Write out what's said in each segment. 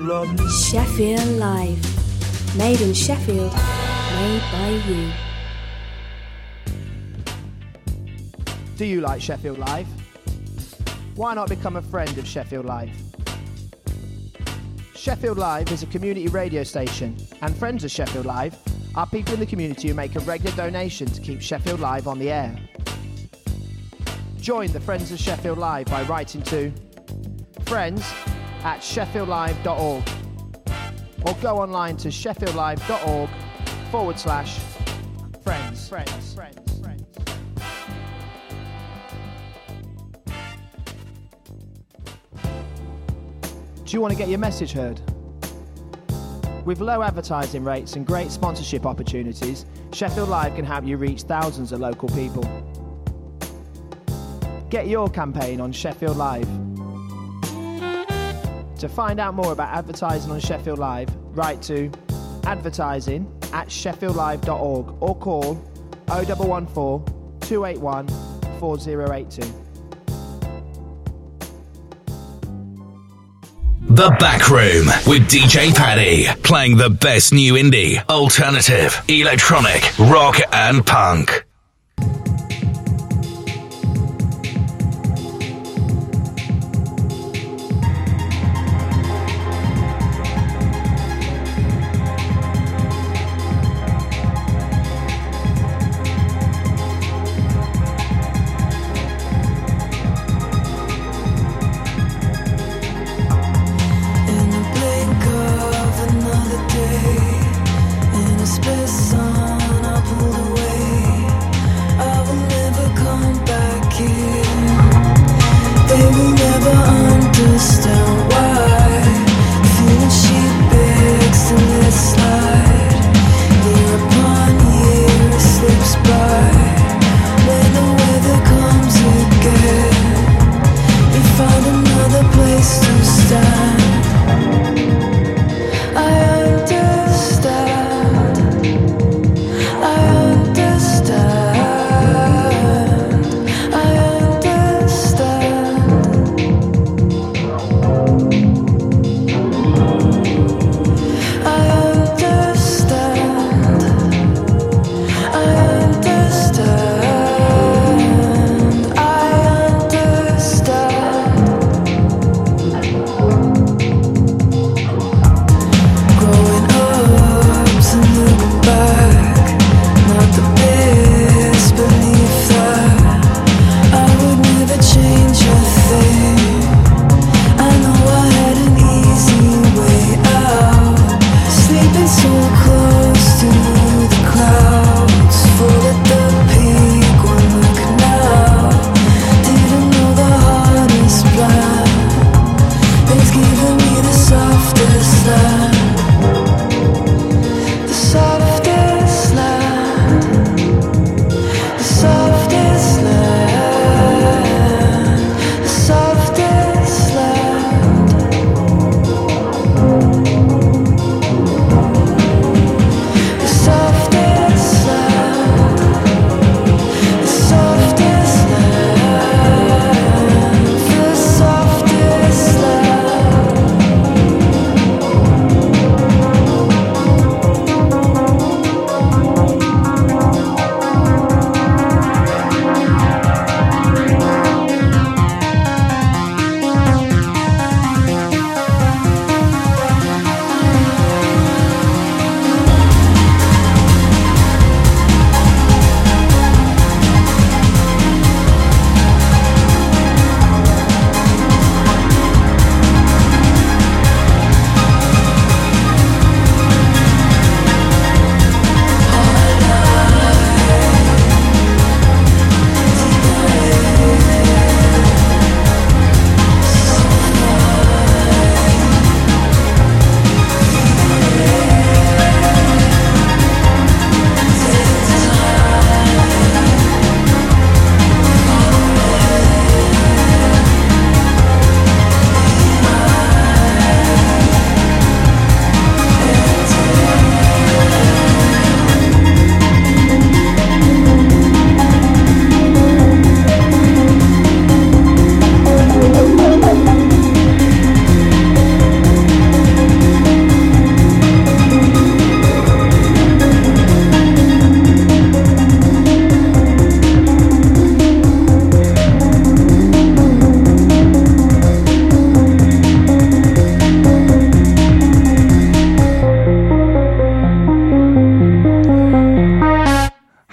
lovely. Sheffield Live. Made in Sheffield. Made by you. Do you like Sheffield Live? Why not become a friend of Sheffield Live? Sheffield Live is a community radio station, and friends of Sheffield Live are people in the community who make a regular donation to keep Sheffield Live on the air. Join the Friends of Sheffield Live by writing to friends@sheffieldlive.org or go online to sheffieldlive.org/friends. Do you want to get your message heard? With low advertising rates and great sponsorship opportunities, Sheffield Live can help you reach thousands of local people. Get your campaign on Sheffield Live. To find out more about advertising on Sheffield Live, write to advertising@sheffieldlive.org or call 0114 281 4082. The Back Room with DJ Paddy, playing the best new indie, alternative, electronic, rock and punk. Space sun, I pulled away.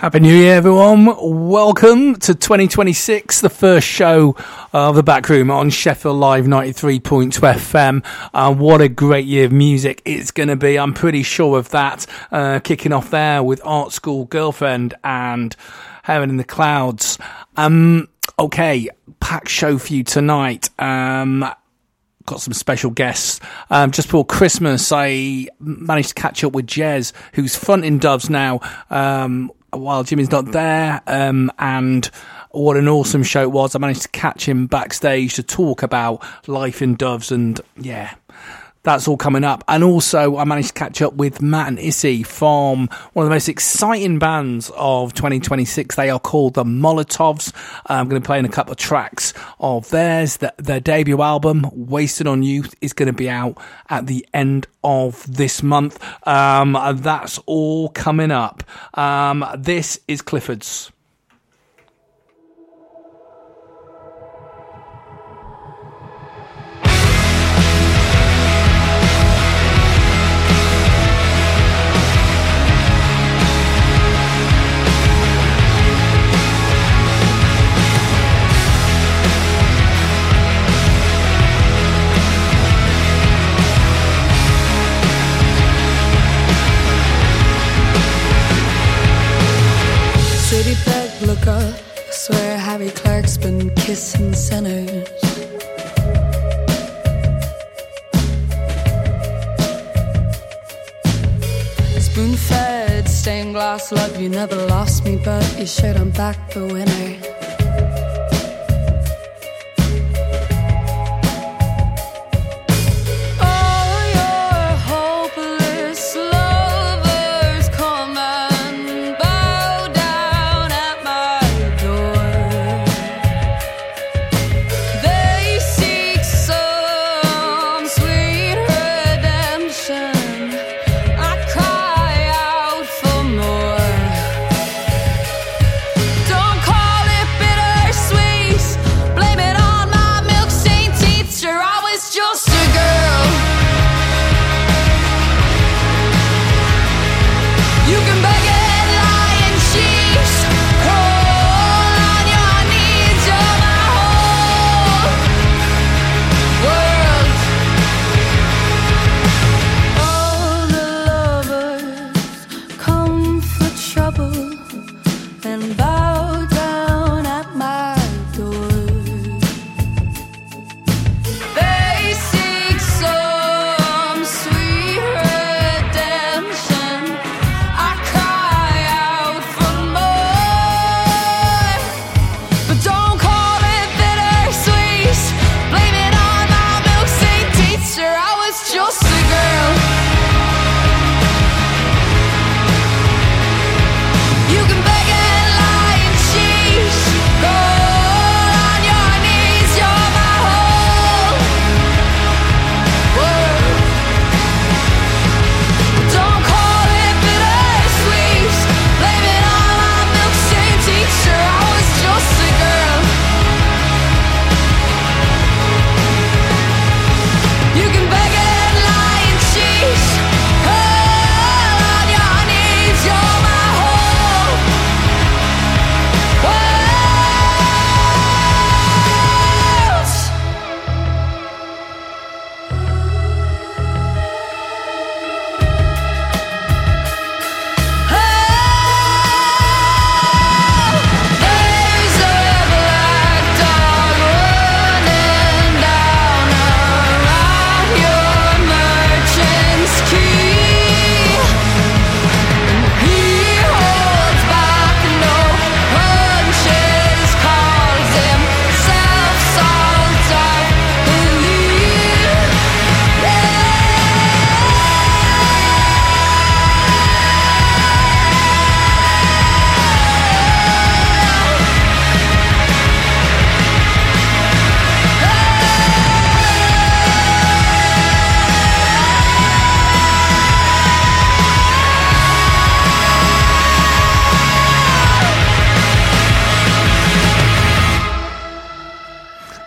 Happy New Year, everyone. Welcome to 2026, the first show of The Backroom on Sheffield Live 93.2 FM. What a great year of music it's going to be. I'm pretty sure of that. Kicking off there with Art School Girlfriend and Heaven in the Clouds. Okay, packed show for you tonight. Got some special guests. Just before Christmas, I managed to catch up with Jez, who's fronting Doves now, while Jimmy's not there. And what an awesome show it was. I managed to catch him backstage to talk about life in Doves, and yeah, that's all coming up. And also, I managed to catch up with Matt and Issy from one of the most exciting bands of 2026. They are called the Molotovs. I'm going to play in a couple of tracks of theirs. Their debut album, Wasted on You, is going to be out at the end of this month. That's all coming up. This is Clifford's. Look up, I swear Harry Clark's been kissing sinners. Spoon-fed, stained glass love, you never lost me, but you showed I'm back the winner. You can beg and lie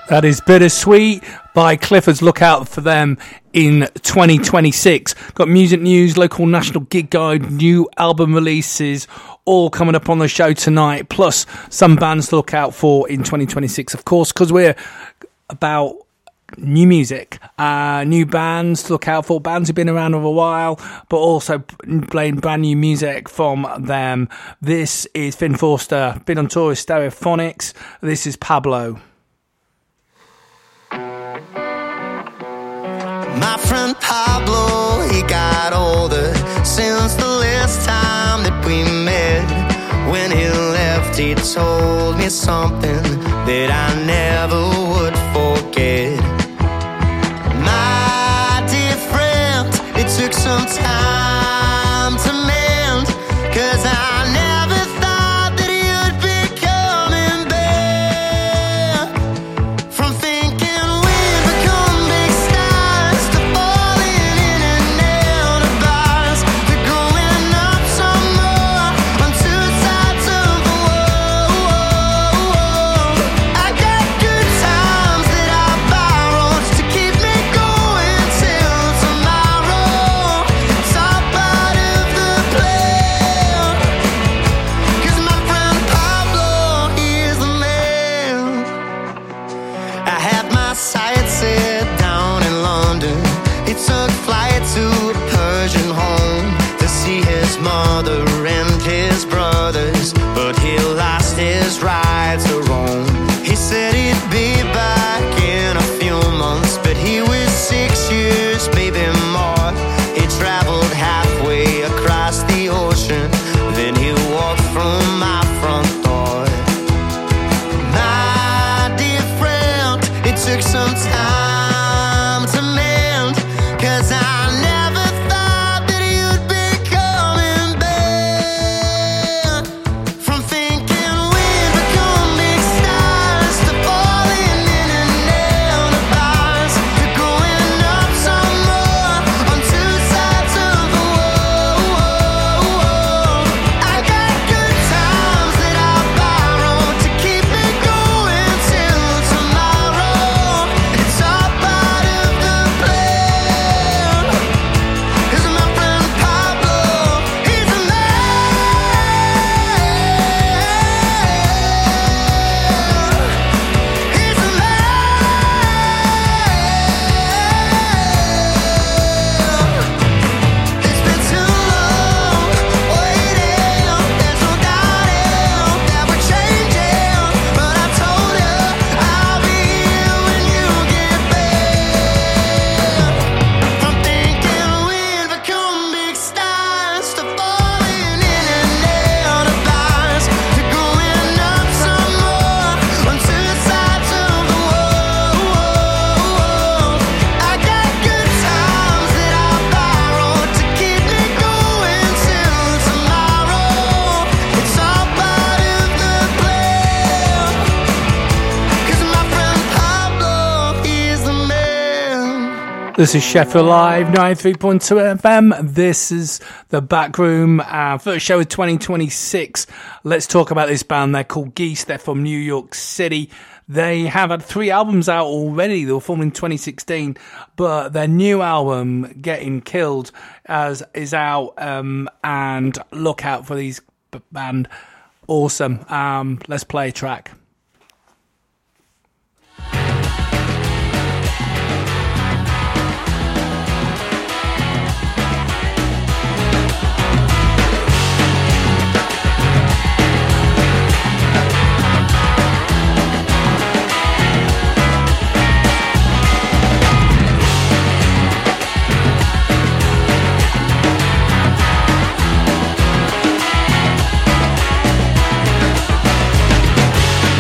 That is Bittersweet by Cliffords. Look out for them in 2026. Got music news, local national gig guide, new album releases, all coming up on the show tonight. Plus some bands to look out for in 2026, of course, because we're about new music, new bands to look out for, bands who've been around for a while, but also playing brand new music from them. This is Finn Forster, been on tour with Stereophonics. This is Pablo. My friend Pablo, he got older since the last time that we met. When he left, he told me something that I never would forget. My dear friend, it took some time to mend, 'cause I never thought that you'd be coming back. From thinking we'd become big stars, to falling in and out of bars, to growing up some more on two sides of the world. I got good times that I borrowed to keep me going till tomorrow. It's all part of the plan, 'cause my friend Pablo, he is the man. I had my sights set down in London. He took flight to a Persian home to see his mother and his brothers, but he lost his right to roam. He said he'd be back in a few months, but he was 6 years, maybe more. He traveled halfway across the ocean, then he walked through my front door. My dear friend, it took some time to mend, 'cause I never thought that you'd be coming back. From thinking we'd become big stars, to falling in and out of bars, to growing up some more on two sides of the world. I got good times that I borrowed to keep me going till tomorrow. It's all part of the plan, 'cause my friend Pablo, he's a man. He's a man. It's been too long waiting. There's no doubting that we're changing, but I told you I'll be here when you get back. From thinking we'd become big stars, to falling in and out of bars, to growing up some more on two sides of the world. I got good times that I borrowed to keep me going till tomorrow. It's all part of the plan, 'cause my friend Pablo, he's the man. This is Sheffield Live 93.2 FM. This is the Back Room. First show of 2026. Let's talk about this band. They're called Geese. They're from New York City. They have had 3 albums out already. They were formed in 2016, but their new album, Getting Killed, is out. And look out for these band. Awesome. Let's play a track. I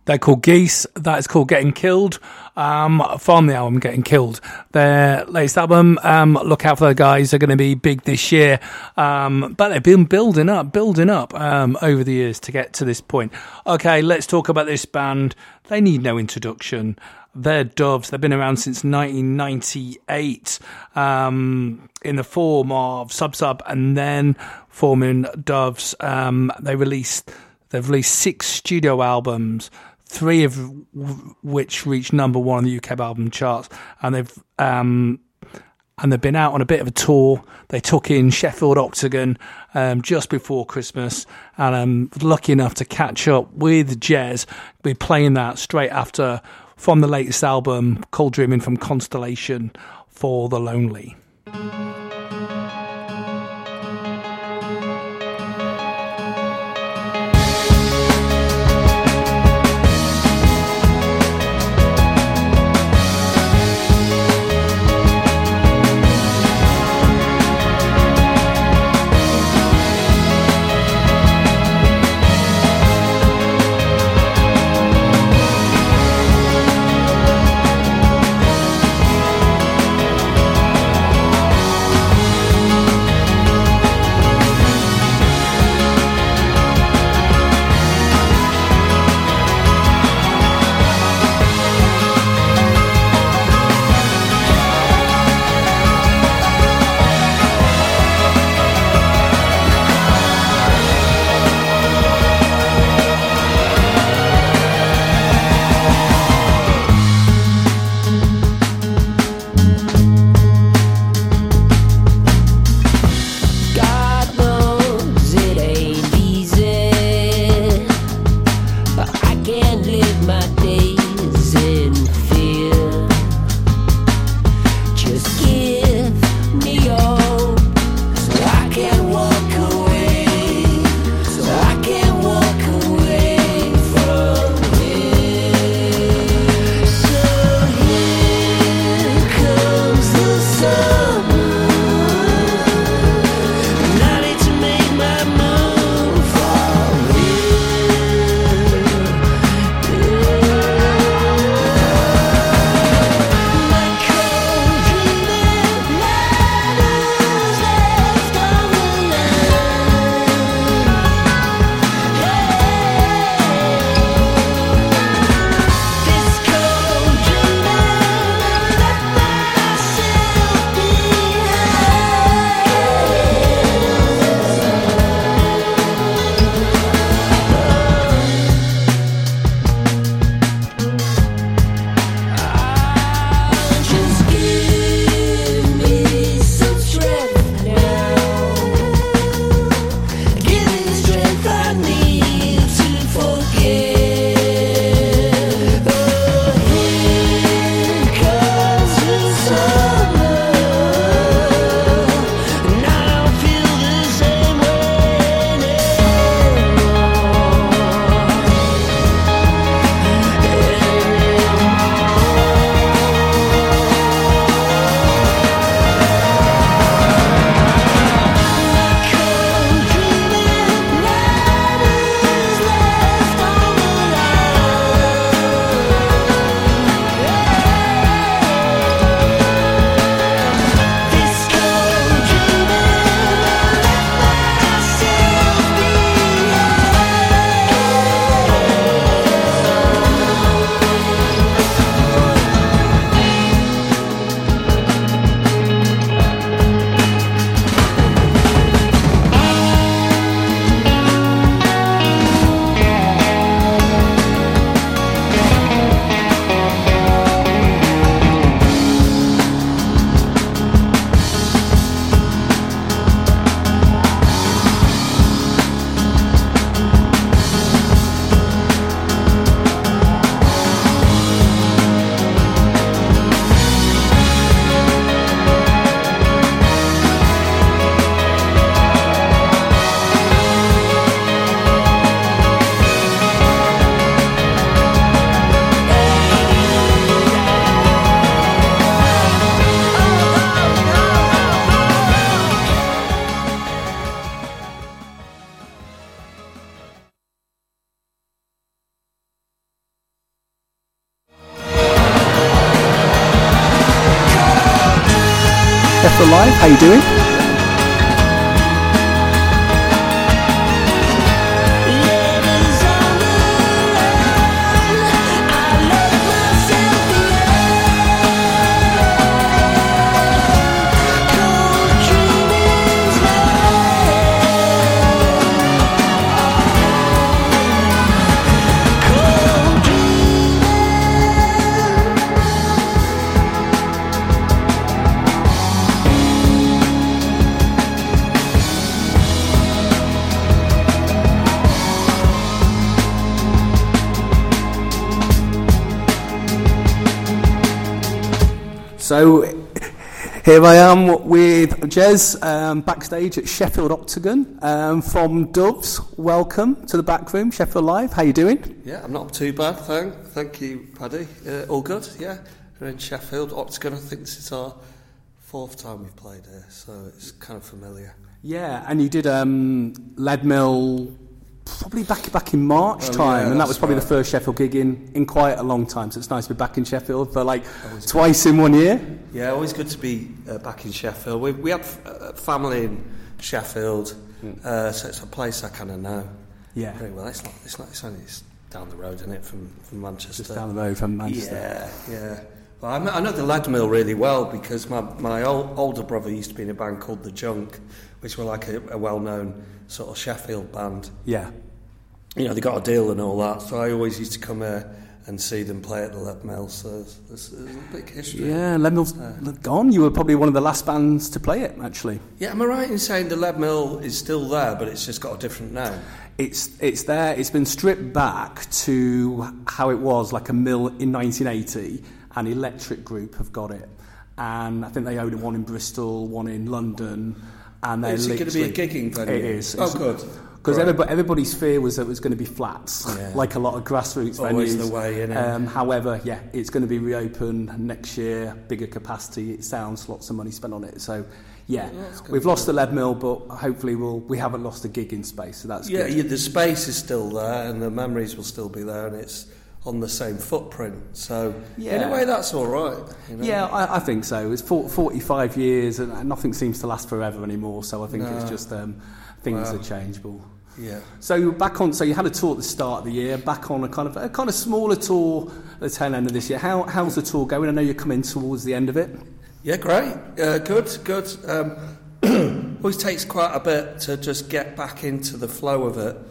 They're called Geese. That's called Getting Killed. From the album Getting Killed. Their latest album, look out for the guys. They're going to be big this year. But they've been building up over the years to get to this point. Okay, let's talk about this band. They need no introduction. They're Doves. They've been around since 1998 in the form of Sub, and then forming Doves. They've released 6 studio albums, 3 of which reached number 1 on the UK album charts, and they've been out on a bit of a tour. They took in Sheffield Octagon just before Christmas, and I'm lucky enough to catch up with Jez. We're playing that straight after from the latest album, Cold Dreaming from Constellation for the Lonely. How you doing? So here I am with Jez backstage at Sheffield Octagon from Doves. Welcome to the back room, Sheffield Live. How you doing? Yeah, I'm not too bad, thank you, Paddy. All good, yeah. We're in Sheffield Octagon. I think this is our 4th time we've played here, so it's kind of familiar. Yeah, and you did Leadmill probably back in March time, yeah, and that was probably right. the first Sheffield gig in quite a long time, so it's nice to be back in Sheffield for like twice in 1 year. Yeah, always good to be back in Sheffield. We have family in Sheffield, so it's a place I kind of know very well. It's only down the road, isn't it, from Manchester? Just down the road from Manchester. Yeah. Well, I know the Leadmill really well because my older brother used to be in a band called The Junk, which were like a well-known sort of Sheffield band. Yeah. You know, they got a deal and all that, so I always used to come here and see them play at the Leadmill, so there's a big history. Yeah, Leadmill's gone. You were probably one of the last bands to play it, actually. Yeah, am I right in saying the Leadmill is still there, but it's just got a different name? It's there. It's been stripped back to how it was, like a mill in 1980, and Electric Group have got it. And I think they own one in Bristol, one in London. And they're is it going to be a gigging venue? It is. Oh, good. Because everybody's fear was that it was going to be flats, like a lot of grassroots Always venues. the way, innit? However, it's going to be reopened next year, bigger capacity. It sounds lots of money spent on it. So, we've lost the Leadmill, but hopefully we haven't lost a gig in space. So that's good. Yeah, the space is still there, and the memories will still be there, and it's on the same footprint. So, in a way, that's all right. You know? Yeah, I think so. It's 45 years, and nothing seems to last forever anymore. So I think it's just things are changeable. Yeah. So back on. So you had a tour at the start of the year. Back on a kind of smaller tour at the tail end of this year. How's the tour going? I know you're coming towards the end of it. Yeah, great. Good. Always takes quite a bit to just get back into the flow of it.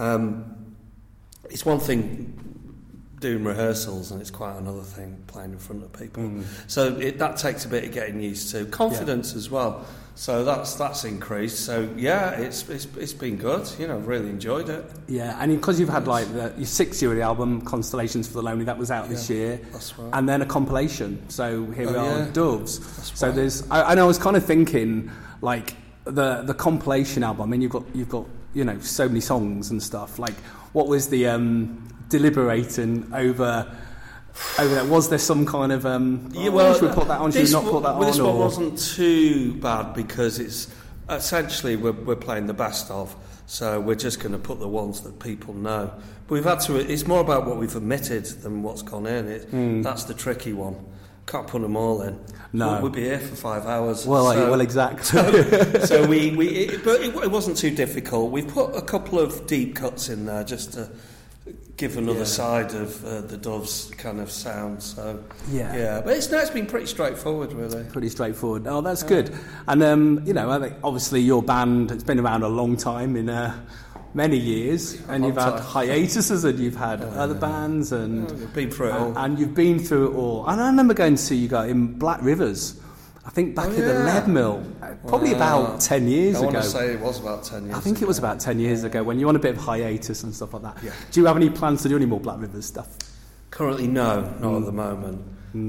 It's one thing doing rehearsals, and it's quite another thing playing in front of people. So that takes a bit of getting used to. Confidence as well. So that's increased. So it's been good. You know, really enjoyed it. Yeah, and because you've had like your 6-year album Constellations for the Lonely, that was out this year. That's right. And then a compilation. So here we are, Doves. That's so right. There's. I was kind of thinking like the compilation album. I mean, you've got so many songs and stuff. Like, what was the deliberating over that? Was there some kind of should we put that on, should we not put that on? This one wasn't too bad because it's essentially we're playing the best of, so we're just going to put the ones that people know. But we've had to. It's more about what we've omitted than what's gone in. That's the tricky one. Can't put them all in. No, we'd be here for 5 hours. Well, exactly. So but it wasn't too difficult. We've put a couple of deep cuts in there just to give another side of the Doves kind of sound. So but it's been pretty straightforward, really. Pretty straightforward. Oh, that's good. And I think obviously your band has been around a long time in many years, and you've had hiatuses, and you've had other bands, and you've been through it all. And you've been through it all. And I remember going to see you guys in Black Rivers. I think back at the Leadmill, probably about 10 years ago. I want to say it was about 10 years ago. I think it was about 10 years ago when you were on a bit of hiatus and stuff like that. Yeah. Do you have any plans to do any more Black Rivers stuff? Currently, no, not at the moment.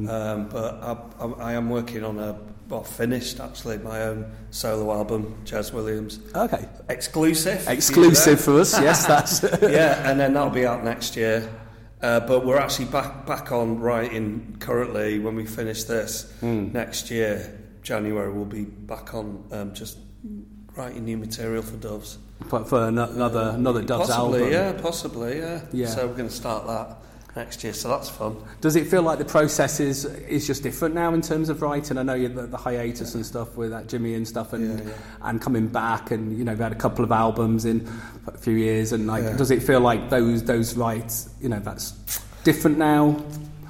But I am working on finished actually, my own solo album, Jez Williams. Okay. Exclusive for us, yes, that's... and then that'll be out next year. But we're actually back on writing currently. When we finish this next year, January, we'll be back on just writing new material for Doves. For another Doves album? Possibly, yeah. So we're going to start that. next year, so that's fun. Does it feel like the process is just different now in terms of writing? I know you the hiatus and stuff with that Jimmy and stuff, and coming back, and you know, we had a couple of albums in a few years, and does it feel like those writes, you know, that's different now?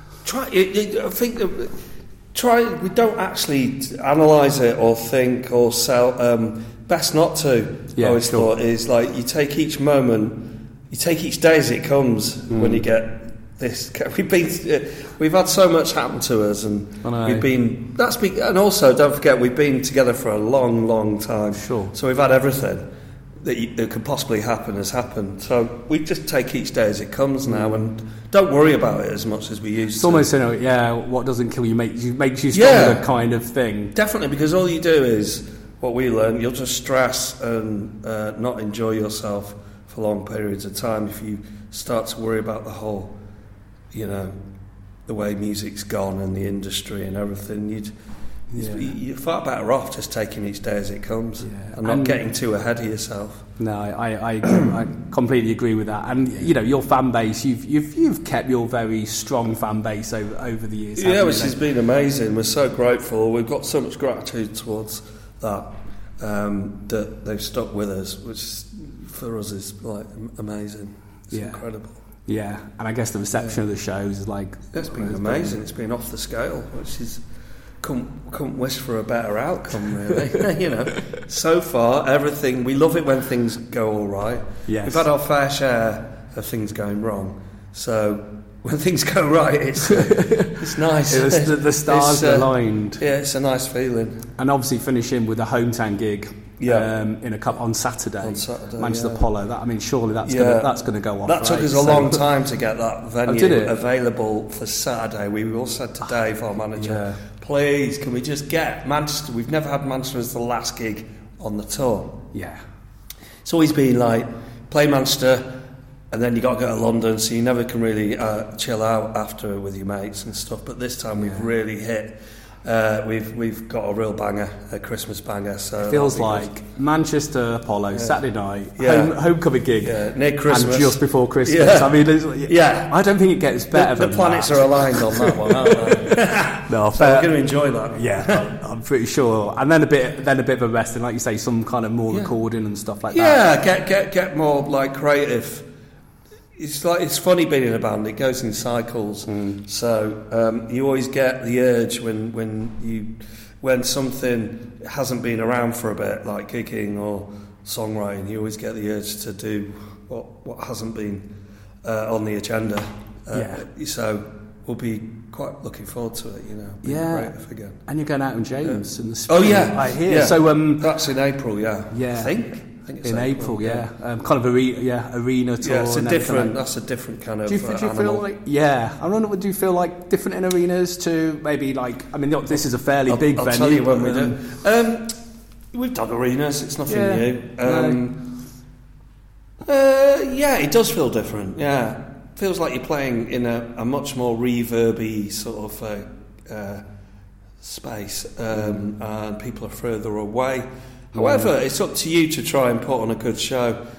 I think we don't actually analyse it or think or sell. Best not to. I always thought is like you take each moment, you take each day as it comes. When you get this, we've had so much happen to us, and and also don't forget we've been together for a long time. Sure. So we've had everything that could possibly happen has happened. So we just take each day as it comes now, and don't worry about it as much as we used to. It's almost, you know, what doesn't kill you makes you stronger kind of thing. Definitely, because all you do is what we learn. You'll just stress and not enjoy yourself for long periods of time if you start to worry about the whole, you know, the way music's gone and the industry and everything. You're far better off just taking each day as it comes and not getting too ahead of yourself. No, I completely agree with that. And you know, your fan base, you've kept your very strong fan base over the years. Yeah, which has been amazing. We're so grateful. We've got so much gratitude towards that that they've stuck with us, which for us is like amazing. It's incredible. Yeah, and I guess the reception of the shows is like it's been amazing. It's been off the scale, which is couldn't wish for a better outcome, really. You know, so far everything, we love it when things go all right. Yes. We've had our fair share of things going wrong, so when things go right, it's nice. The stars aligned. Yeah, it's a nice feeling. And obviously finishing with a hometown gig. In a cup on Saturday, Manchester Apollo. That, I mean, surely that's going to go off. That took us a long time to get that venue available for Saturday. We all said to Dave, our manager, please, can we just get Manchester? We've never had Manchester as the last gig on the tour. Yeah, it's always been like play Manchester, and then you got to go to London, so you never can really chill out after with your mates and stuff. But this time we've really hit. We've got a real banger, a Christmas banger. So it feels like good. Manchester Apollo Saturday night, homecoming gig, near Christmas, and just before Christmas. I mean, I don't think it gets better. The planets are aligned on that one, aren't they? No, so we're going to enjoy that. Yeah, I'm pretty sure. And then a bit of a rest, and like you say, some kind of more recording and stuff like that. Yeah, get more like creative. It's funny being in a band. It goes in cycles. So you always get the urge when something hasn't been around for a bit, like gigging or songwriting. You always get the urge to do what hasn't been on the agenda. So we'll be quite looking forward to it. You know, being creative again. And you're going out in James in the spring. Oh yeah, I hear. Yeah. So that's in April. Yeah, I think it's in April, kind of arena tour. Yeah, that's a different kind of. Do you feel like? Yeah, I don't know. Do you feel like different in arenas to maybe like? I mean, this is a fairly big venue. I'll tell you when we do. We've done arenas. It's nothing new. It does feel different. Yeah, feels like you're playing in a much more reverby sort of space, and people are further away. However, it's up to you to try and put on a good show.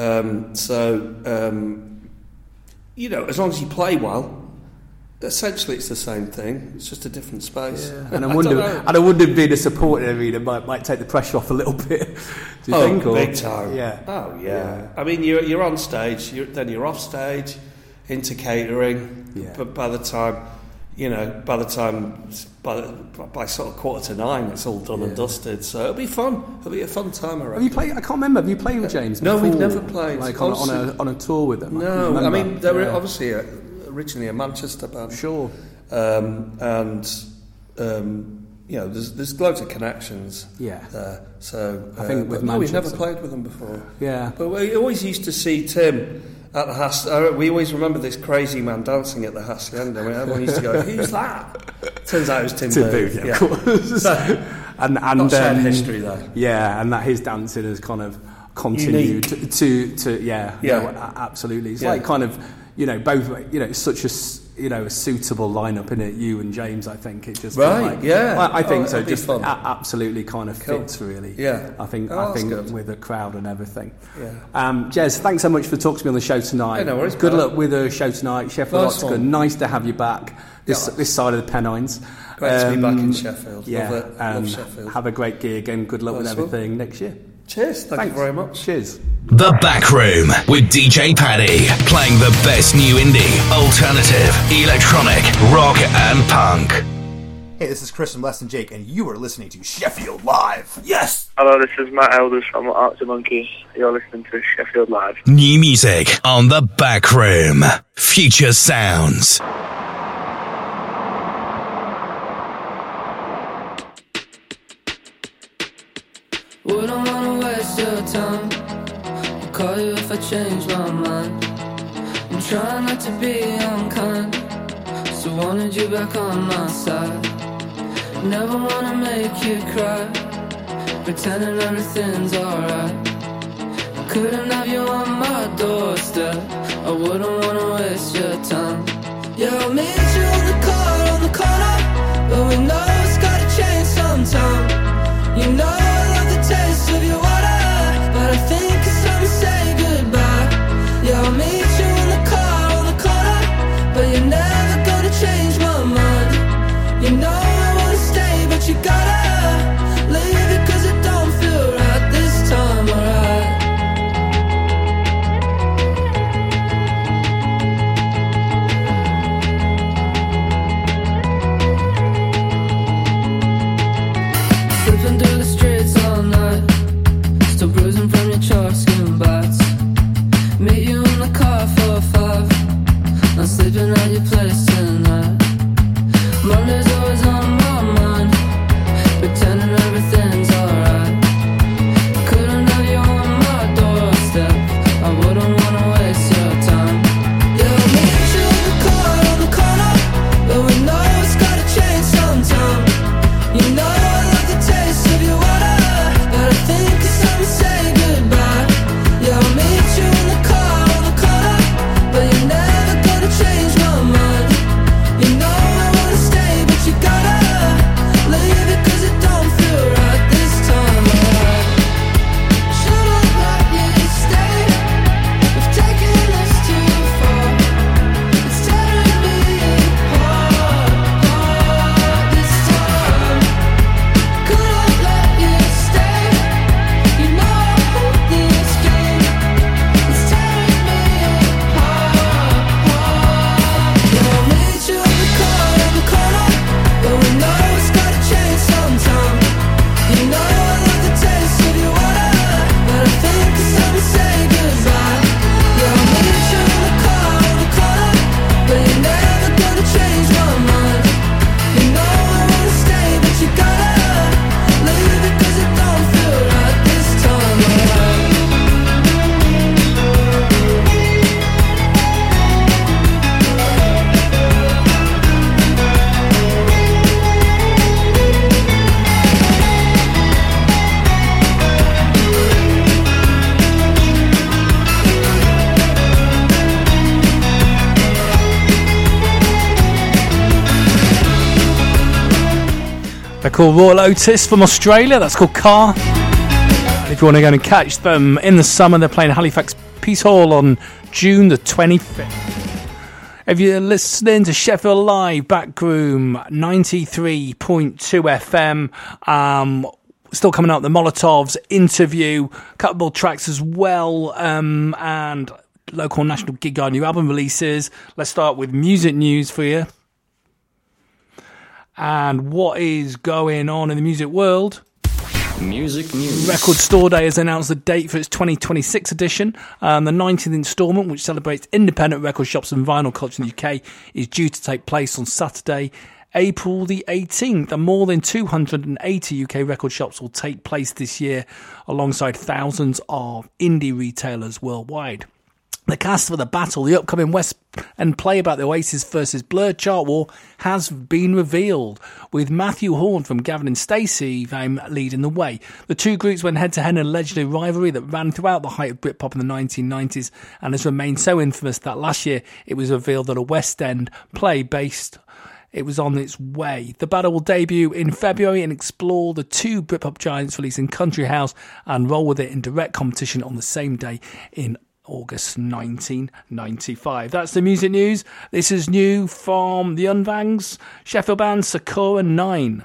You know, as long as you play well, essentially it's the same thing. It's just a different space. Yeah. And I wonder if being a supporting arena might take the pressure off a little bit. Do you think? Big time. Yeah. Oh yeah. I mean, you're on stage, then you're off stage, into catering. Yeah. But by the time by sort of 8:45, it's all done and dusted. So it'll be fun. It'll be a fun time. Have you played? I can't remember. Have you played with James? No, before? we've never played. Like on a tour with them. No, I mean they were obviously originally a Manchester band. Sure. You know, there's loads of connections. Yeah. There. So I think with we've never played with them before. Yeah. But we always used to see Tim at the we always remember this crazy man dancing at the Hacienda. I mean, everyone used to go, "Who's that?" Turns out it was Tim Booth. Yeah, of course. and shared history there. Yeah, and that his dancing has kind of continued to you know, absolutely. It's like kind of, you know, both, you know, it's such a suitable lineup, isn't it? You and James, I think it just right. Yeah, I think so. that'd be Just fun. Absolutely kind of Cool. fits really. Yeah. I think that's good. with the crowd and everything. Yeah. Jez, thanks so much for talking to me on the show tonight. Yeah, no worries, Good pal. luck with the show tonight. Sheffield Nice Octagon. one. Nice to have you back this side of the Pennines. Great to be back in Sheffield. Yeah, Love it. Love Sheffield. Have a great gig and good luck with Nice one. everything next year. Cheers. Thank you very much. Cheers. The Back Room with DJ Paddy, playing the best new indie, alternative, electronic, rock and punk. Hey, this is Chris from Less Than Jake, and you are listening to Sheffield Live. Yes! Hello, this is Matt Elders from Arctic Monkeys. You're listening to Sheffield Live. New music on The Back Room. Future sounds. Wouldn't wanna waste your time. I'll call you if I change my mind. I'm trying not to be unkind, so wanted you back on my side. Never wanna make you cry, pretending everything's alright. I couldn't have you on my doorstep. I wouldn't wanna waste your time. Yeah, I'll meet you in the car on the corner, but we know it's gotta change sometime. You know I love the taste of your water, but I think it's time to say goodbye. Yeah, I'll meet you in the car on the corner, but you're never gonna change my mind. You know I wanna stay, but you gotta leave it 'cause it don't feel right this time, alright. Slipping through the streets all night, still bruising from your chalk skin bites. Meet you in the car for 5, I'm sleeping at your place tonight. Monday's always on my mind, pretending everything's alright. Couldn't have you on my doorstep, I wouldn't wanna waste your time. Yeah, I'll meet you in the car on the corner, but we know it's gotta change sometime. You know I love the taste of your water, but I think it's time to say goodbye. Yeah, I'll meet you in the car on the corner, but you're never gonna change my mind. You know I wanna stay, but you gotta leave it 'cause it don't feel right this time, alright. Should've let you stay, we've taken this too far. It's tearing me apart this time. Could've let you stay, you know I hate this game. It's tearing me apart. Yeah, I'll meet you in the car on the corner, but we know it's gotta change sometime. You know I love the taste of your water, but I think it's time to say goodbye. Yeah, I'll meet you in the car on the corner, but you're never gonna change my mind. You know I wanna stay, but you gotta leave it 'cause it don't feel right this time, alright. They're called Royal Otis from Australia. That's called Car. If you want to go and catch them in the summer, they're playing Halifax Peace Hall on June the 25th. If you're listening to Sheffield Live, Backroom 93.2 FM, still coming out the Molotovs interview, couple of tracks as well, and local national gig guide new album releases. Let's start with music news for you. And what is going on in the music world? Music news. Record Store Day has announced the date for its 2026 edition. The 19th instalment, which celebrates independent record shops and vinyl culture in the UK, is due to take place on Saturday, April the 18th. And more than 280 UK record shops will take place this year, alongside thousands of indie retailers worldwide. The cast for The Battle, the upcoming West End play about the Oasis versus Blur chart war, has been revealed, with Matthew Horn from Gavin and Stacey fame leading the way. The two groups went head-to-head in a legendary rivalry that ran throughout the height of Britpop in the 1990s and has remained so infamous that last year it was revealed that a West End play it was on its way. The Battle will debut in February and explore the two Britpop giants releasing Country House and roll with it in direct competition on the same day in August 1995. That's the music news. This is new from the Unvangs, Sheffield band Sakura 9.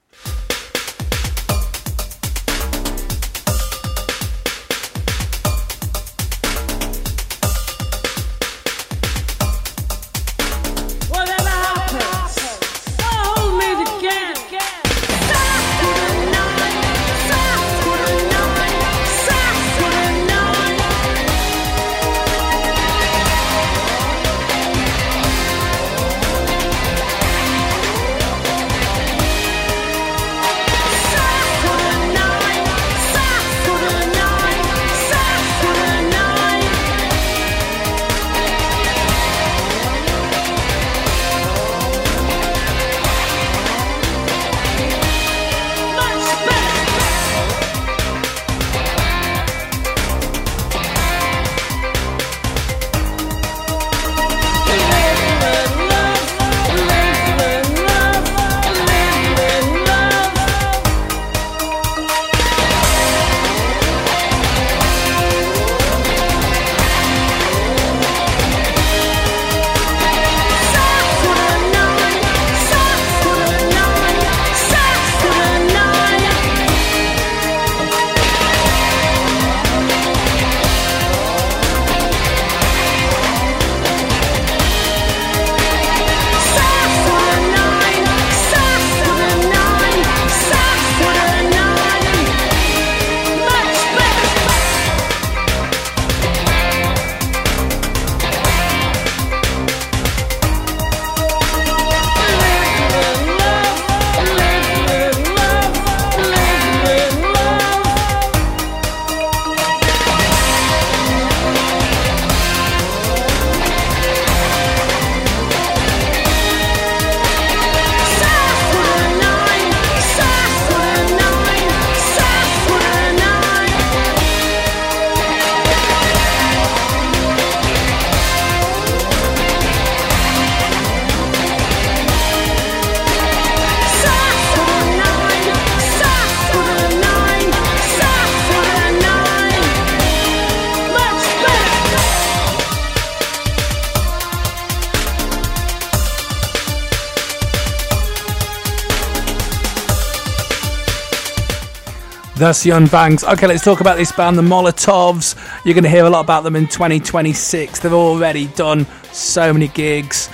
That's the Unvangs. Okay, let's talk about this band, the Molotovs. You're going to hear a lot about them in 2026. They've already done so many gigs.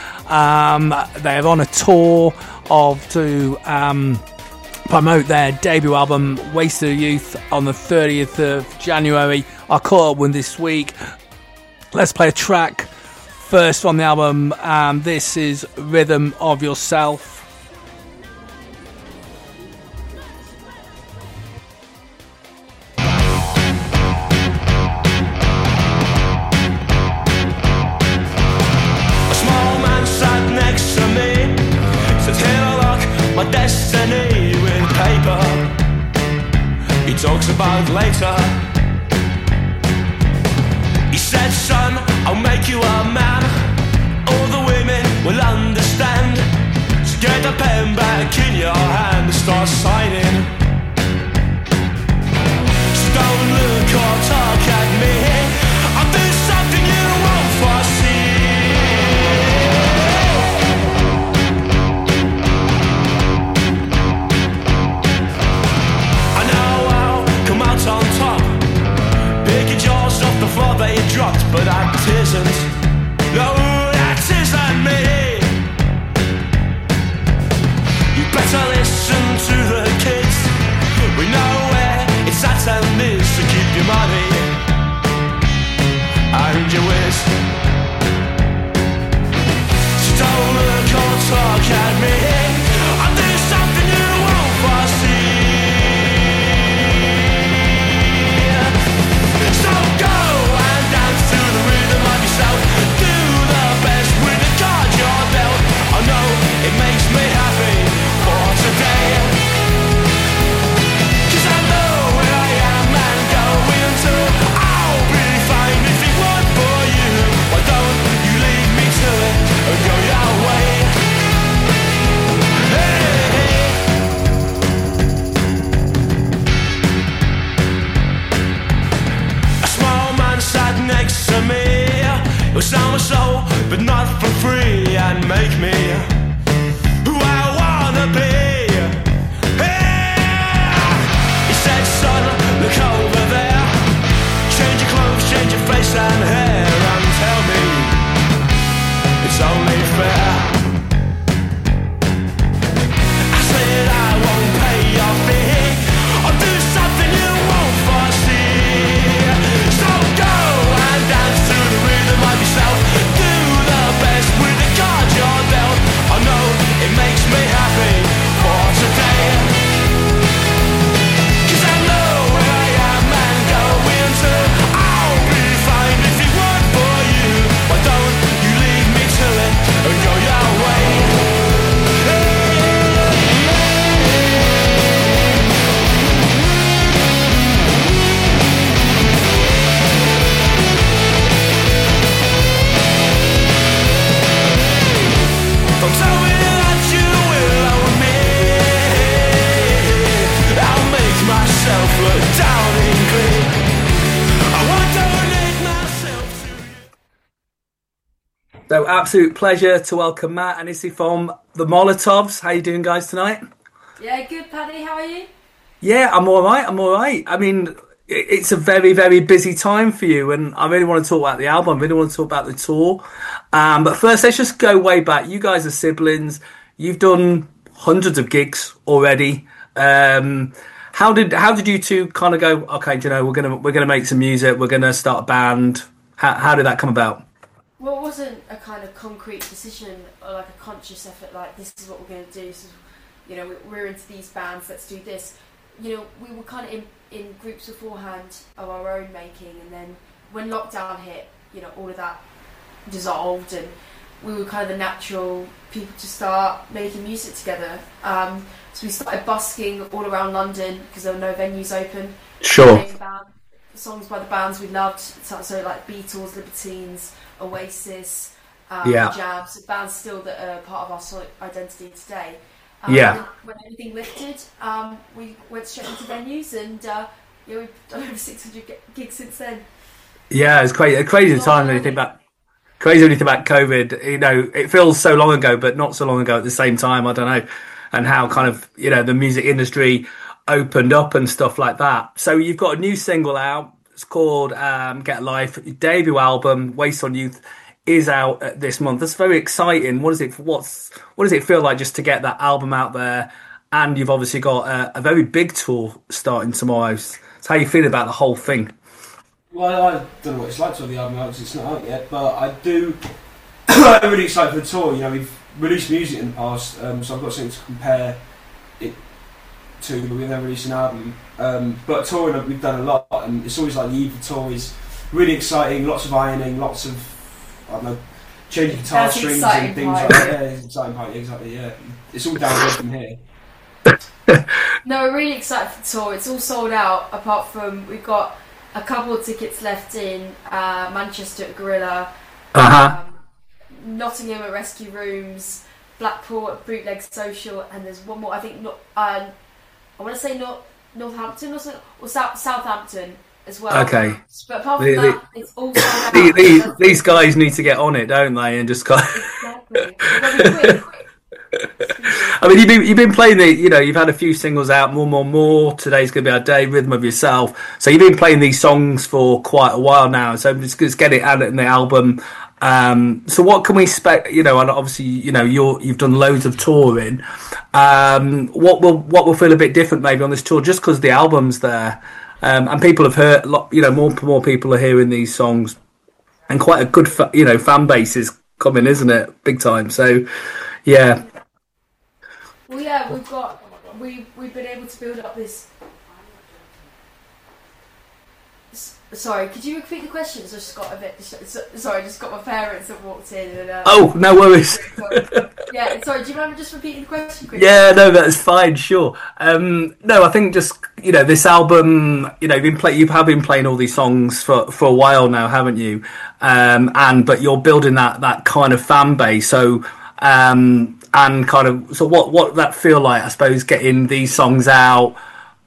They're on a tour to promote their debut album, Wasted Youth, on the 30th of January. I caught up with this week. Let's play a track first from the album. This is Rhythm of Yourself. My destiny with paper. He talks about later. He said, son, I'll make you a man. All the women will understand. So get the pen back in your hand and start signing. So don't look or talk at me. I'll do something you won't foresee. On top next to me. You'll sell my soul, but not for free, and make me who I wanna be. Hey! He said, son, look over there. Change your clothes, change your face and hair, and tell me it's only fair. I said I won't pay your fee, I'll do something you won't foresee. So go and dance to the rhythm of yourself. Do the best with the cards you're dealt. I know it makes me happy for today, 'cause I know where I am and going to. I'll be fine if it weren't for you. Why don't you leave me to it and go your way? Don't tell me that you will own me. I'll make myself look down in glee. I won't donate myself to you. So, absolute pleasure to welcome Matt and Issy from the Molotovs. How you doing, guys, tonight? Yeah, good, Paddy. How are you? Yeah, I'm all right. I mean, it's a very, very busy time for you, and I really want to talk about the album. I really want to talk about the tour. But first, let's just go way back. You guys are siblings. You've done hundreds of gigs already. How did you two kind of go? Okay, do you know, we're gonna make some music. We're gonna start a band. How did that come about? Well, it wasn't a kind of concrete decision or like a conscious effort. Like, this is what we're going to do. So, you know, we're into these bands. Let's do this. You know, we were kind of in groups beforehand of our own making, and then when lockdown hit, you know, all of that dissolved, and we were kind of the natural people to start making music together. So we started busking all around London because there were no venues open. Sure. Playing songs by the bands we loved, so like Beatles, Libertines, Oasis, Jam, so bands still that are part of our sonic identity today. Yeah. When everything lifted, we went straight into venues, and we've done over 600 gigs since then. Yeah, it's crazy. A crazy time when you think about. Crazy when you think about COVID. You know, it feels so long ago, but not so long ago at the same time. I don't know, and how kind of, you know, the music industry opened up and stuff like that. So you've got a new single out. It's called Get Life. Your debut album, Waste on Youth, is out this month. That's very exciting. What does it feel like just to get that album out there? And you've obviously got a very big tour starting tomorrow. So how you feel about the whole thing? Well, I don't know what it's like to have the album out because it's not out yet, but I do. I'm really excited for the tour. You know, we've released music in the past, so I've got something to compare it to. But we've never released an album. But touring, we've done a lot, and it's always like the eve of the tour is really exciting. Lots of ironing, lots of, I don't know, changing guitar strings and things like that. Yeah, it's an exciting part. Exactly. Yeah, it's all downhill from here. No, we're really excited for the tour. It's all sold out. Apart from we've got a couple of tickets left in Manchester at Gorilla, Nottingham at Rescue Rooms, Blackpool at Bootleg Social, and there's one more. I think I want to say Northampton or Southampton as well. Okay. But apart from that, it's all sold out. These guys need to get on it, don't they? And just kind of Exactly. I mean, you've been playing you've had a few singles out, more. Today's going to be our day, Rhythm of Yourself. So you've been playing these songs for quite a while now. So let's get it out in the album. So what can we expect? You know, and obviously, you know, you've done loads of touring. What will feel a bit different maybe on this tour, just because the album's there, and people have heard, you know, more people are hearing these songs, and quite a good, fan base is coming, isn't it? Big time. So, yeah. Well, yeah, we've been able to build up this. Sorry, could you repeat the questions? I just got a bit. Sorry, I just got my parents that walked in. And, oh, no worries. Yeah, sorry. Do you mind just repeating the question quickly? Yeah, no, that's fine. Sure. No, I think just this album. You have been playing all these songs for a while now, haven't you? But you're building that kind of fan base. So. So what that feel like, I suppose, getting these songs out,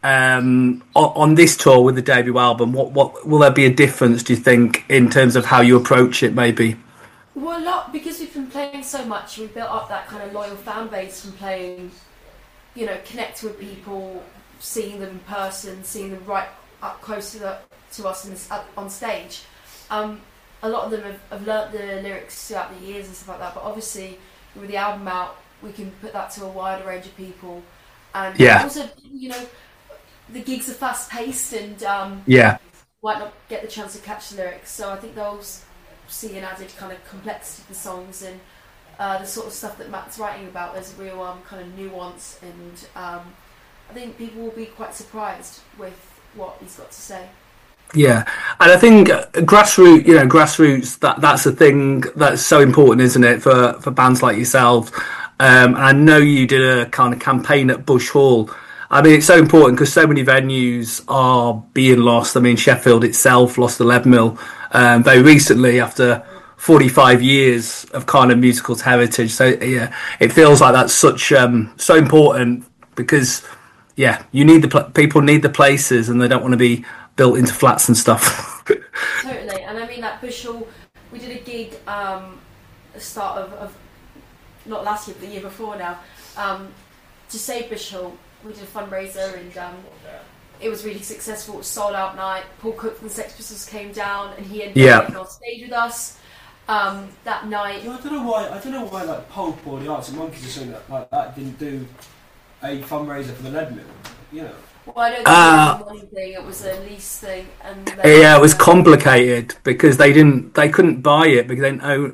on this tour with the debut album? What will there be a difference, do you think, in terms of how you approach it, maybe? Well, a lot, because we've been playing so much, we've built up that kind of loyal fan base from playing, you know, connecting with people, seeing them in person, seeing them right up close to us on stage. A lot of them have learnt the lyrics throughout the years and stuff like that, but obviously with the album out, we can put that to a wider range of people. And also, you know, the gigs are fast paced and might not get the chance to catch the lyrics, so I think they'll see an added kind of complexity to the songs and the sort of stuff that Matt's writing about. There's a real kind of nuance, and I think people will be quite surprised with what he's got to say. Yeah, and I think grassroots, that's a thing that's so important, isn't it, for bands like yourself? And I know you did a kind of campaign at Bush Hall. I mean, it's so important because so many venues are being lost. I mean, Sheffield itself lost the Leadmill very recently after 45 years of kind of musicals heritage. So, yeah, it feels like that's such so important because, yeah, you need people need the places and they don't want to be built into flats and stuff. Totally, and I mean, like Bush Hall, we did a gig at the start of not last year but the year before now, to save Bush Hall. We did a fundraiser and it was really successful. It was sold out night. Paul Cook from the Sex Pistols came down and he ended up getting on stage with us that night. Yeah, I don't know why like Pulp or the Arctic Monkeys or something like that didn't do a fundraiser for the Leadmill, you know. Well, I don't think it was a money thing, it was a lease thing, and it was complicated because they couldn't buy it because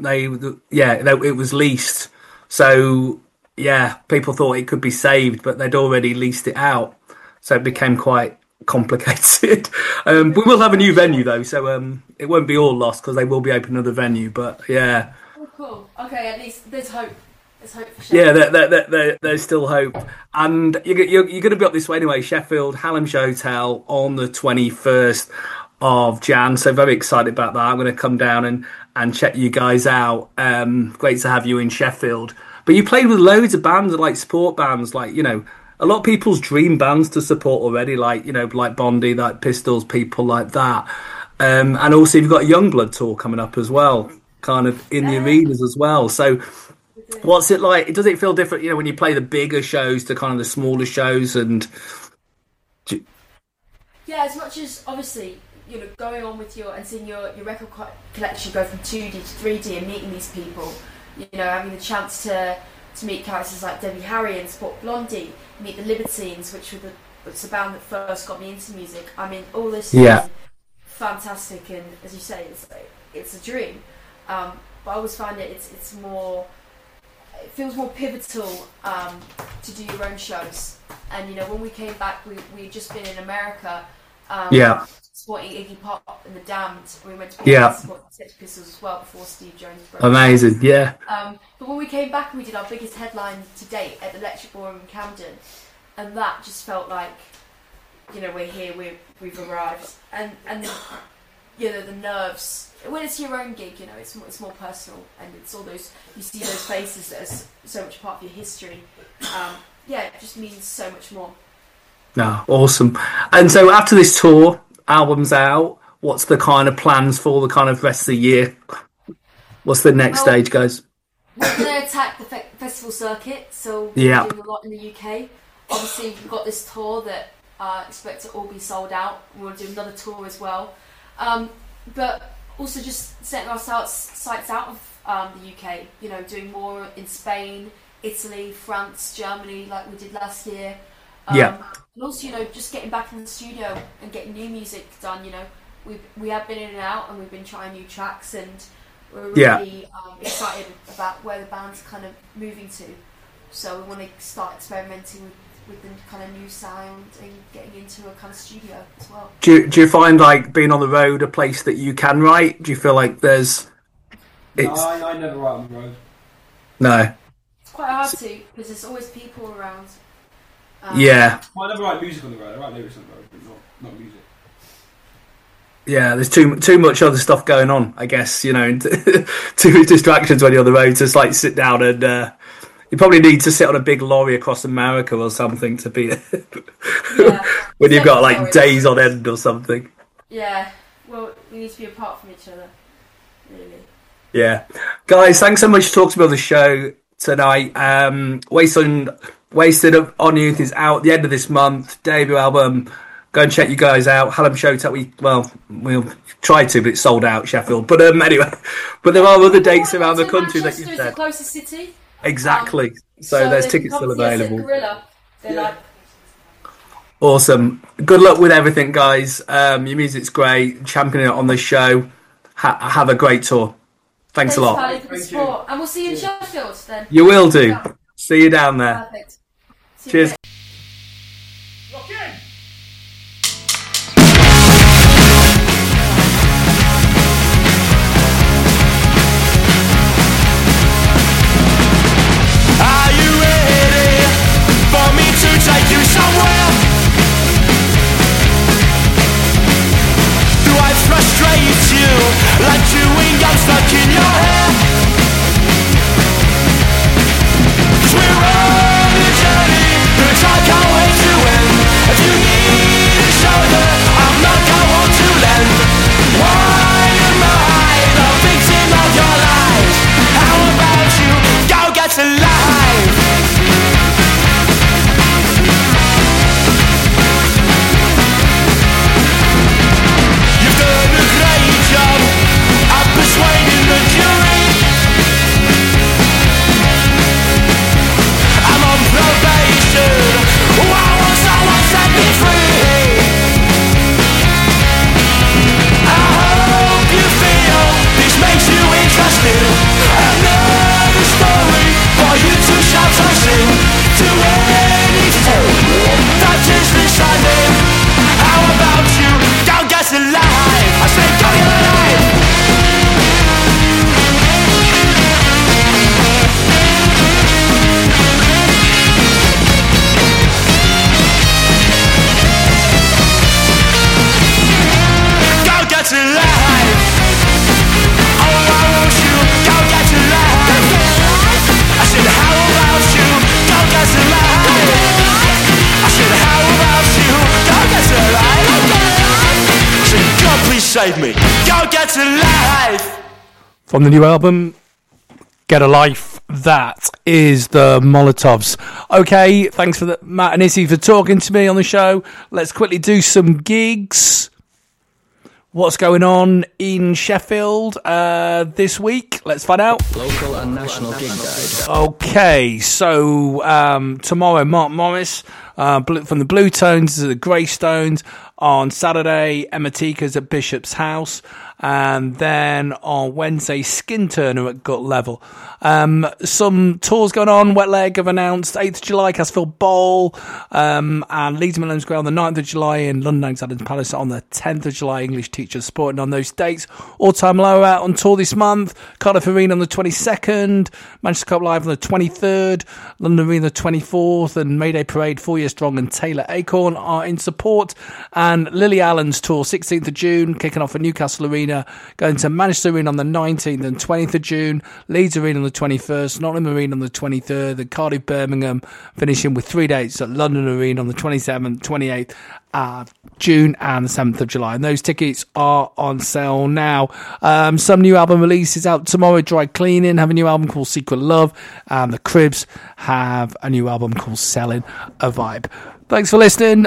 it was leased. So yeah, people thought it could be saved, but they'd already leased it out, so it became quite complicated. We will have a new venue though, so it won't be all lost because they will be opening another venue. But yeah. Oh, cool. Okay, at least there's hope. There's hope for Sheffield. Yeah, there's still hope. And you're going to be up this way anyway, Sheffield, Hallam's Hotel on the 21st of Jan. So very excited about that. I'm going to come down and check you guys out. Great to have you in Sheffield. But you played with loads of bands, like support bands, like, you know, a lot of people's dream bands to support already, like, you know, like Bondi, like Pistols, people like that. And also you've got a Youngblood tour coming up as well, kind of in the arenas as well. So what's it like? Does it feel different, you know, when you play the bigger shows to kind of the smaller shows? And yeah, as much as obviously, you know, going on with and seeing your record collection go from 2D to 3D and meeting these people, you know, having the chance to meet characters like Debbie Harry and support Blondie, meet the Libertines, which was the band that first got me into music. I mean, all this is fantastic, and as you say, it's a dream. But I always find it's more. It feels more pivotal to do your own shows. And, you know, when we came back, we'd just been in America supporting Iggy Pop and the Damned. We went to support the Sex Pistols as well before Steve Jones broke. Amazing, yeah. But when we came back, we did our biggest headline to date at the Electric Ballroom in Camden. And that just felt like, you know, we're here, we've arrived. And you know, the nerves. When it's your own gig, you know, it's more personal, and it's all those, you see those faces that are so much part of your history. It just means so much more. No, awesome. And so after this tour, album's out, what's the kind of plans for the kind of rest of the year? What's the next stage, guys? We're going to attack the festival circuit, so we're doing a lot in the UK. Obviously, we've got this tour that I expect to all be sold out. We'll do another tour as well. But also just setting our sights out of the UK, you know, doing more in Spain, Italy, France, Germany, like we did last year. And also, you know, just getting back in the studio and getting new music done. You know, we have been in and out, and we've been trying new tracks, and we're really excited about where the band's kind of moving to. So we want to start experimenting with the kind of new sound and getting into a kind of studio as well. Do you find like being on the road a place that you can write? Do you feel like there's? No, I never write on the road. No. It's quite hard to, because there's always people around. I never write music on the road. I write lyrics on the road, but not music. Yeah, there's too much other stuff going on, I guess, you know, too many distractions when you're on the road to just like sit down and You probably need to sit on a big lorry across America or something to be when you've got like days on end or something. Yeah, well, we need to be apart from each other, really. Yeah. Guys, thanks so much for talking to me on the show tonight. Wasted on Youth is out at the end of this month. Debut album. Go and check you guys out. Hallam Showtime. We'll try to, but it's sold out, Sheffield. But anyway, but there are other dates around the country that you said. Manchester is the closest city. Exactly. So there's tickets still available. Gorilla. They're like. Awesome. Good luck with everything, guys. Your music's great. Championing it on the show. Have a great tour. Thanks a lot. Pally, for the support. And we'll see you in Sheffield then. You will do. See you down there. Perfect. Cheers. Are you ready for me to take you somewhere? Do I frustrate you like chewing gum stuck in your hair? 'Cause we're on a journey which I can't wait to end. If you need a shoulder, I'm not going to lend. Why am I the victim of your lies? How about you go get alive? You've done a great job of persuading the jury. I'm on probation. Why won't someone set me free? I hope you feel this makes you interested. Another story for you to shout or sing to anything that is listening. How about you? Go get alive. I say go get alive. Go get alive. Oh, I want you. Go get alive. I said, how about you? Go get alive. I said, how about you? Go get alive. I said, God, please save me. Go get alive. From the new album, Get a Life, that is the Molotovs. Okay, thanks for Matt and Izzy for talking to me on the show. Let's quickly do some gigs. What's going on in Sheffield this week? Let's find out. Local and national gig guide. Okay, so tomorrow, Mark Morris from the Blue Tones to the Greystones. On Saturday, Emma Tika's at Bishop's House. And then on Wednesday, Skin Turner at Gut Level. Some tours going on. Wet Leg have announced 8th of July, Castlefield Bowl. And Leeds Millennium Square on the 9th of July. And London Alexander's Palace on the 10th of July. English Teachers Sporting on those dates. All Time Low out on tour this month. Cardiff Arena on the 22nd. Manchester Cup Live on the 23rd. London Arena the 24th. And Mayday Parade, 4 Year Strong and Taylor Acorn are in support. And Lily Allen's tour, 16th of June, kicking off at Newcastle Arena, going to Manchester Arena on the 19th and 20th of June, Leeds Arena on the 21st, Nottingham Arena on the 23rd, and Cardiff Birmingham, finishing with 3 dates at London Arena on the 27th, 28th June and the 7th of July. And those tickets are on sale now. Some new album releases out tomorrow. Dry Cleaning have a new album called Secret Love, and the Cribs have a new album called Selling a Vibe. Thanks for listening.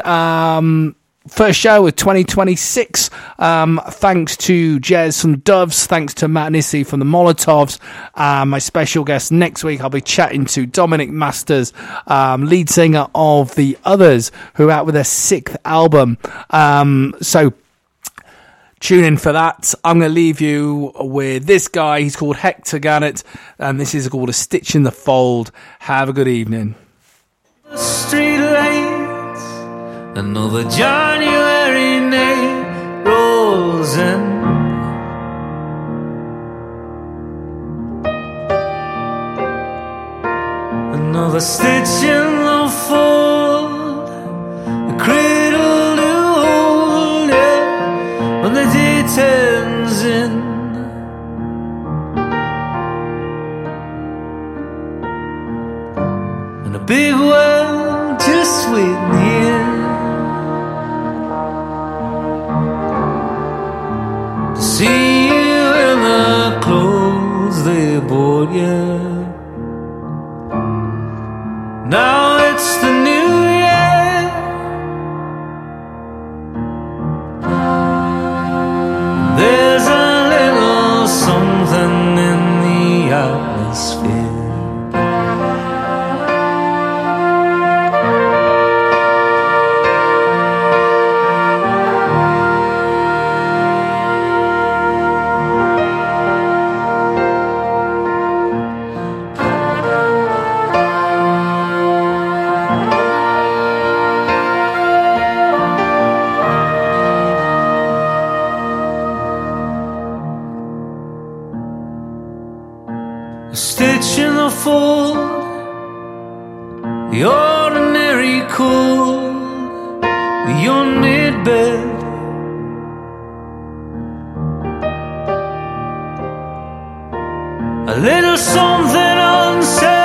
First show of 2026. Thanks to Jez from Doves. Thanks to Matt Nissy from the Molotovs. My special guest next week, I'll be chatting to Dominic Masters, lead singer of The Others, who are out with their 6th album. So tune in for that. I'm going to leave you with this guy. He's called Hector Gannett, and this is called A Stitch in the Fold. Have a good evening. Street lights, another January night rolls in. Another stitch in the fold, a cradle to hold, yeah, when the day turns in. big world just waiting here to see you in the clothes they bought you. Now it's the new year, there's a little something in the atmosphere. A stitch in the fold, the ordinary cold, the unmade bed. A little something unsaid.